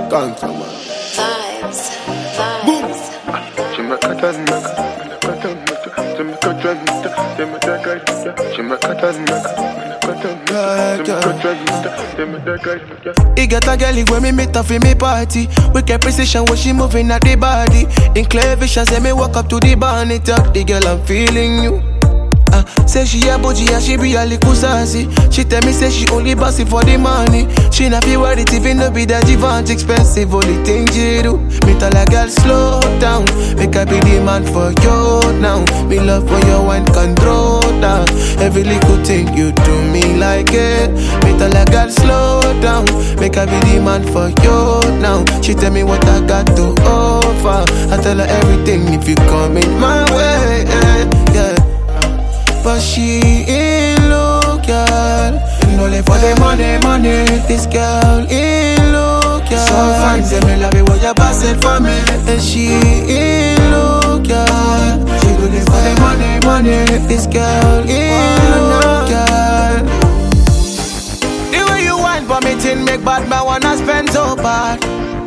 Gangsta man. Boom. He got a girl when me meet her for me party. We get precision when she moving at the body. In clear vision, say me walk up to the bar and talk the girl, I'm feeling you. Say she a bougie and she be a little sassy. She tell me say she only bossy for the money. She not feel worth it even though be that Givenchy expensive. Only thing she do, me tell a girl slow down. Make I be the man for you now. Me love when you want control down. Every little thing you do me like it. Me tell a girl slow down. Make I be the man for you now. She tell me what I got to offer. I tell her everything if you come in my way, yeah. But she ain't look, girl. You only for the money. This girl ain't look, girl. So fine, say me love it when you pass it for me. And she ain't look, girl. She only for the money. This girl ain't look, girl. The way you want for me to make bad man wanna spend so bad.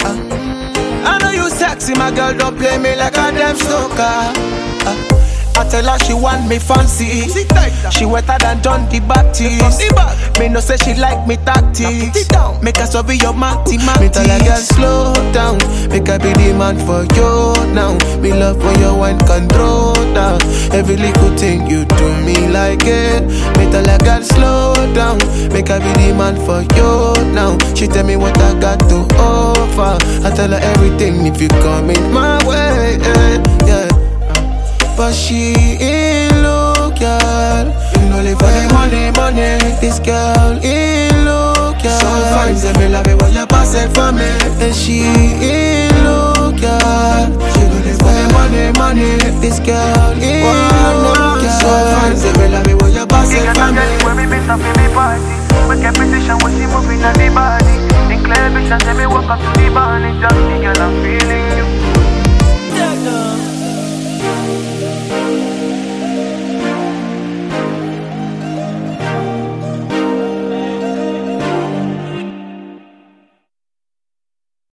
I know you sexy, my girl, don't play me like a damn stalker. I tell her she want me fancy. She wetter than John the Baptist. Me no say she like me tactics. Make her so be your matty. Me tell her girl slow down. Make her be the man for you now. Me love when you want control down. Every little thing you do me like it. Me tell her girl slow down. Make her be the man for you now. She tell me what I got to offer. I tell her everything if you come in my way, yeah. But she ain't look, girl. You only for the money. This girl ain't look, girl. So fine, say me love it when you pass it for me. And she ain't look, girl. She only for the money. This girl ain't look, girl. So fine, say me love it when you pass it for me. When we miss up in the party, we get position when she moving at the body. In clear vision, say me walk up to the bar and just the girl, I'm feeling you.